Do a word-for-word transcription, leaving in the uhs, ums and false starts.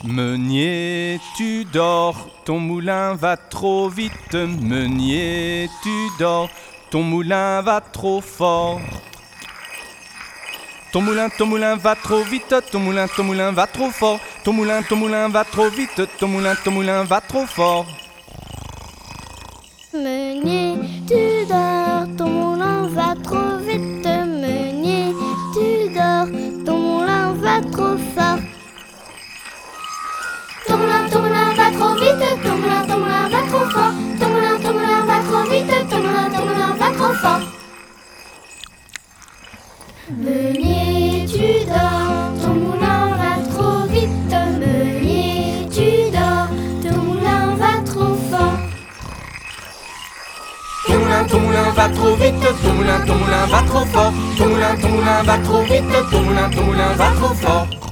Meunier, tu dors, ton moulin va trop vite. Meunier, tu dors, ton moulin va trop fort. Ton moulin, ton moulin va trop vite, ton moulin, ton moulin va trop fort. Ton moulin, ton moulin va trop vite, ton moulin, ton moulin va trop fort. Meunier, tu dors, ton moulin va trop vite. Meunier, tu dors, ton moulin va trop fort. Ton moulin, ton moulin va trop vite, ton moulin, ton moulin va trop fort. Ton moulin, ton moulin va trop vite, ton moulin, ton moulin va trop fort. Meunier, tu dors, ton moulin va trop vite. Meunier, tu dors, ton moulin va trop fort. Ton moulin, ton moulin va trop vite, ton moulin, ton moulin va trop fort. Ton moulin, ton moulin va trop vite, ton moulin, ton moulin va trop fort.